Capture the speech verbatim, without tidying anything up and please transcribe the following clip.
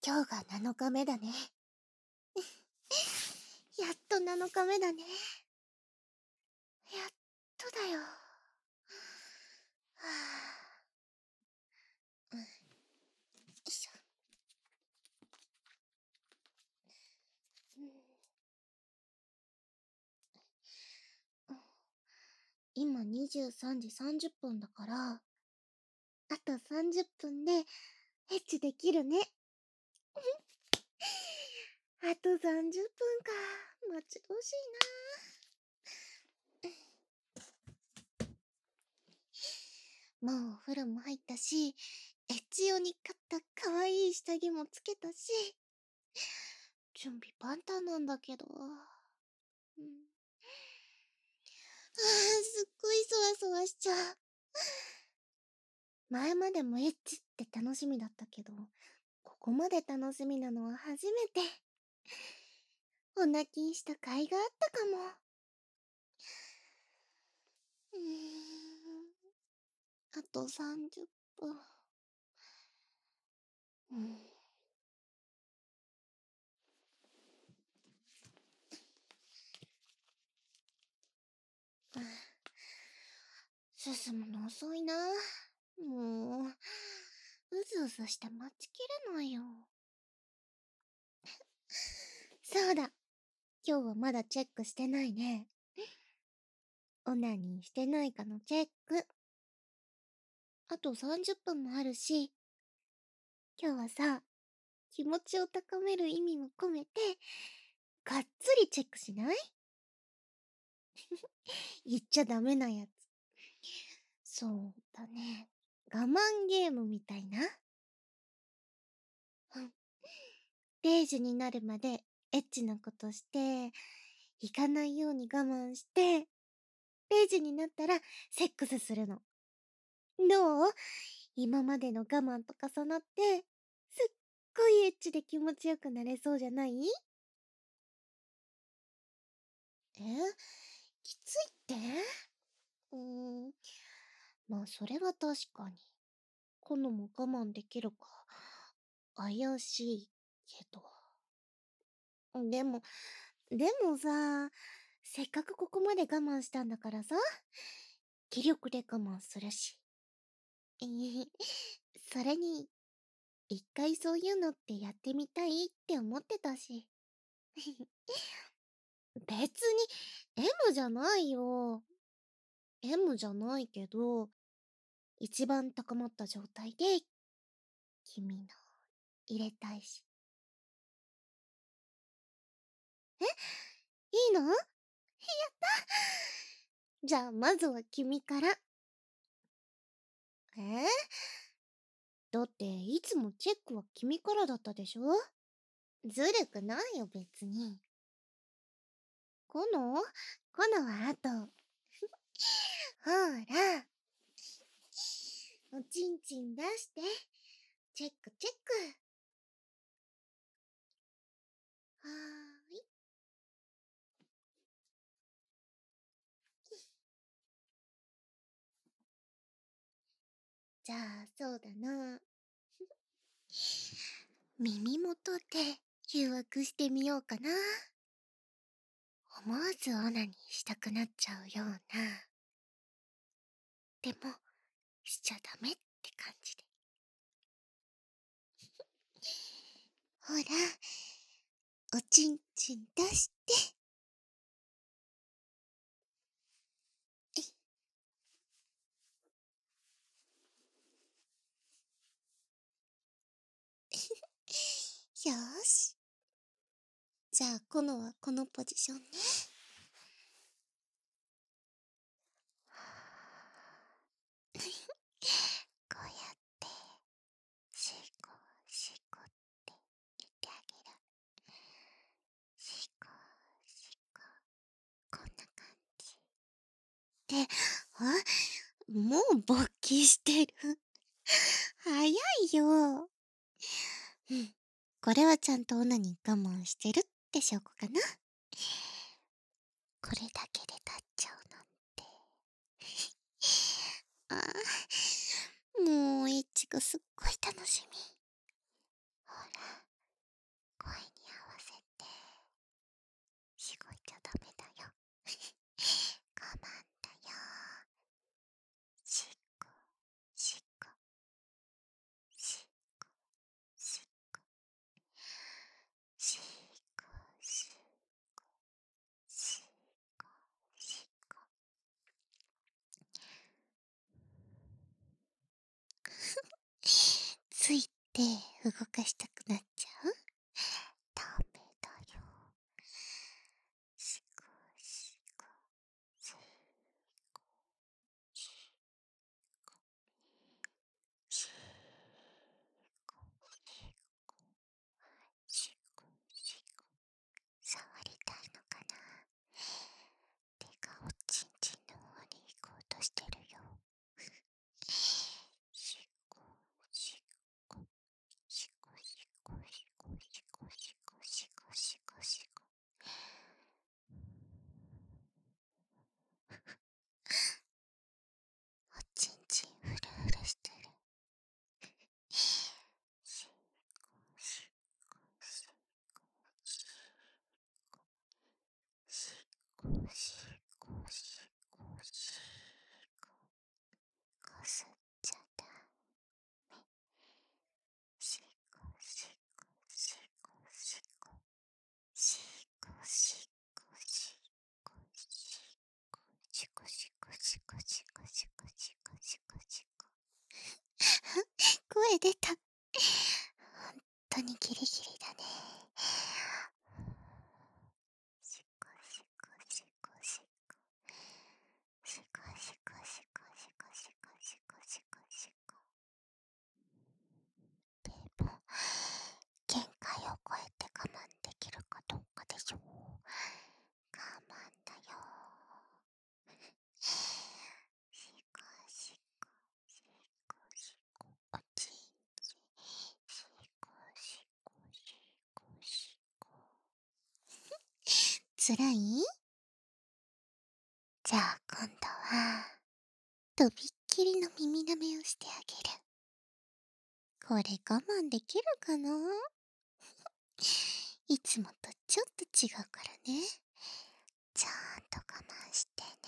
今日がなのかめだね。やっとなのかめだね。やっとだよ。はぁ、うん、よいしょ。うん、今にじゅうさんじさんじゅっぷんだから、あとさんじゅっぷんでエッチできるね。あとさんじゅっぷんか。待ち遠しいな。もうお風呂も入ったし、エッチ用に買ったかわいい下着もつけたし、準備万端なんだけど。うん、あー、すっごいそわそわしちゃう。前までもエッチって楽しみだったけど、ここまで楽しみなのは初めて。お泣きした甲斐があったかも。うーん、あとさんじゅっぷん。うん。進むの遅いな。もう、うずうずして待ちきれないよ。そうだ。今日はまだチェックしてないね。オナニーしてないかのチェック。あとさんじゅっぷんもあるし、今日はさ、気持ちを高める意味も込めて、がっつりチェックしない？言っちゃダメなやつ。そうだね。我慢ゲームみたいな。うん。れいじになるまでエッチなことして、行かないように我慢して、れいじになったらセックスするの。どう？今までの我慢と重なって、すっごいエッチで気持ちよくなれそうじゃない？え？きついって？うーん。まあそれは確かに。このも我慢できるか、怪しいけど。でも、でもさ、せっかくここまで我慢したんだからさ、気力で我慢するし。えへ、それに、一回そういうのってやってみたいって思ってたし。別に M じゃないよ。M じゃないけど、一番高まった状態で、君の入れたいし。え、いいの？やった！じゃあまずは君から。え？だっていつもチェックは君からだったでしょ？ずるくないよ別に。コノ？コノはあと。ほら。おちんちん出して。チェックチェック。はーい。じゃあそうだな。耳元で誘惑してみようかな。思わずオナニーしたくなっちゃうような。でも、しちゃダメって感じで。ほら、おちんちん出して。よーし。じゃあ、コノはこのポジションね。こうやって、シコシコって言ってあげる。シコシコ。こんな感じ。で、あ、もう勃起してる。早いよ。うん。これはちゃんとオナニー我慢してるって証拠かな。これだけで立っちゃうなんて。ああ、もうエッチがすっごい楽しみ。ほら、 手動かしたくなっちゃう？ダメだよ。しこしこ、しこしこ、しこしこしこ。触りたいのかな？手がおちんちんの方に行こうとしてるよ。しこしこしこしこしこしこしこしこしこしこ。おちんちんフルフルしてる。しこしこしこしこしこしこしこしこ。こすっちゃダメ。しこしこしこしこしこしこしこしこしこしこしこしこしこしこしこしこ。声出た。ほんとにギリギリだね。しこしこしこしこしこしこしこしこしこしこしこしこ。でも限界を超えて我慢できるかどうかでしょう。我慢だよ。しこしこしこしこおちんちん。しこしこしこしこ。つらい？じゃあ今度はとびっきりの耳舐めをしてあげる。これ我慢できるかな？いつもとちょっと違うからね。ちゃんと我慢してね。